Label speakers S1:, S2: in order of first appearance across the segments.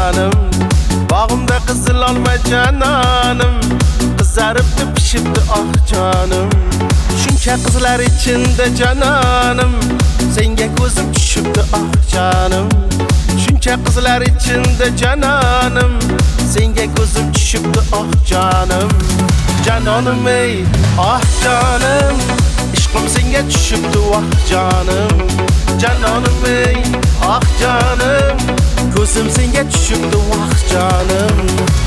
S1: canım. Bağımda kızıl alma cananım. Kızarıptı pişipti ah canım. Şuncha kızlar içinde cananım. Senga gözüm düşüptü ah canım. Şuncha kızlar içinde cananım. Senga gözüm düşüptü ah canım. Cananım ey ah canım. İşkım senga düşüptü ah canım. Cananım ey ah canım. Gözüm senga düşüptü ah canım.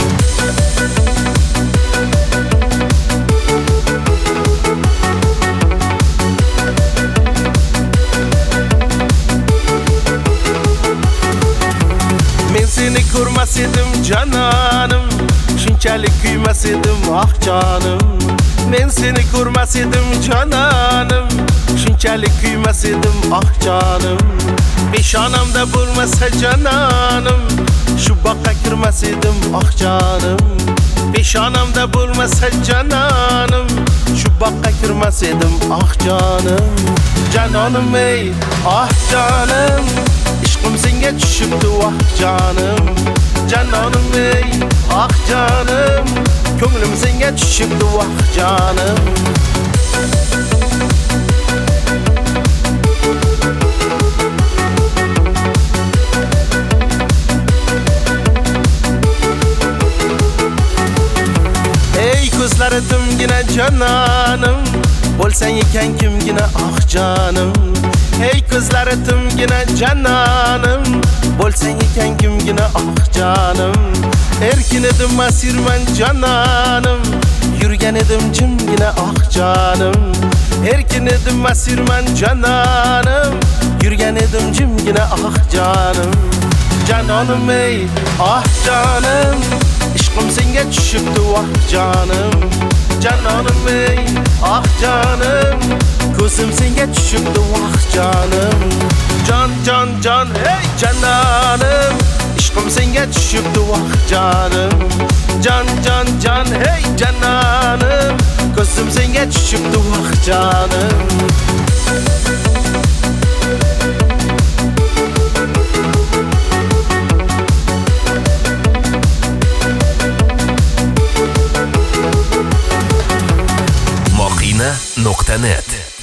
S1: Men seni ko'rmas edim cananım. Shunchalik kuymas edim ah canım. Men seni ko'rmas edim cananım. Shunchalik kuymas edim ah canım. Peshonamda bo'lmasa cananım. Shu boqqa kirmas edim ah canım. Peshonamda bo'lmasa cananım. Shu boqqa kirmas edim ah canım. Cananım ey ah canım. İşkım senga düşüptü ah canım. Cananım ey ah canım. Ko'nglim senga düşüptü ah canım. Ey ko'zlari timgina cananım. Bo'lsang ekan kimgina ah canım. Hey ko'zlari timgina cananım. Bo'lsang ekan kimgina ah canım. Erkin edim asirman cananım. Yurgan edim jimgina ah canım. Erkin edim asirman cananım. Yurgan edim jimgina ah canım. Cananım ey ah canım. İşkım senga düşüptü ah canım. Cananım ey ah canım. Gözüm senga düşüptü ah canım. Can can can hey cananım. İşkım senga düşüptü ah canım. Can can can hey cananım. Gözüm senga düşüptü ah canım.
S2: Moqina.net